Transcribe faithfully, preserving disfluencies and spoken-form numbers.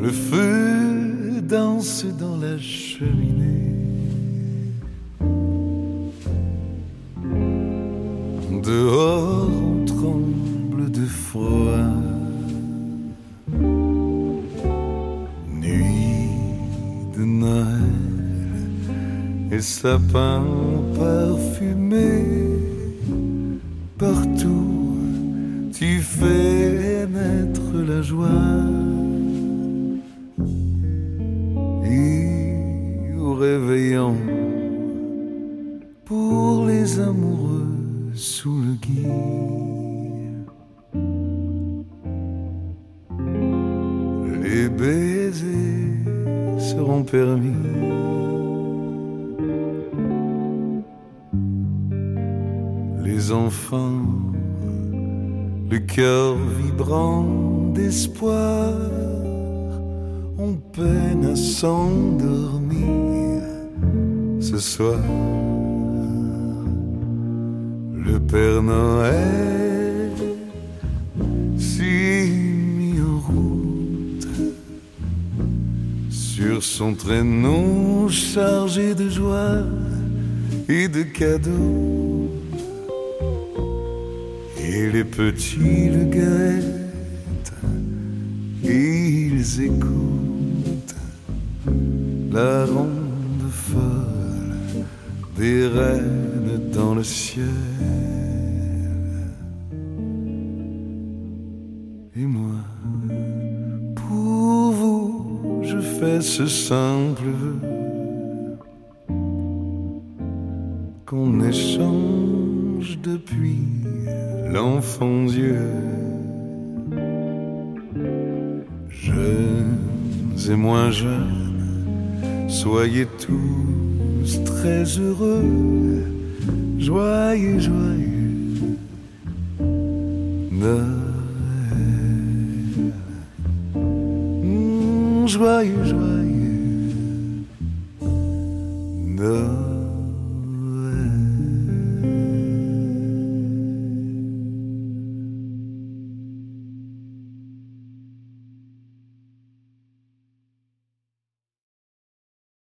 Le feu danse dans la cheminée. Dehors on tremble de froid. Nuit de Noël et sapin parfumé. Partout tu fais naître la joie. Et au réveillon, pour les amoureux sous le gui, les baisers seront permis. Les enfants, le cœur vibrant d'espoir, on peine à s'endormir ce soir. Le Père Noël s'est mis en route sur son traîneau chargé de joie et de cadeaux. Et les petits le guettent et ils écoutent la ronde folle des reines dans le ciel. Et moi, pour vous, je fais ce simple vœu qu'on échange depuis l'enfant Dieu. Jeunes et moins jeunes, soyez tous très heureux, joyeux, joyeux Noël. Mmh, joyeux, joyeux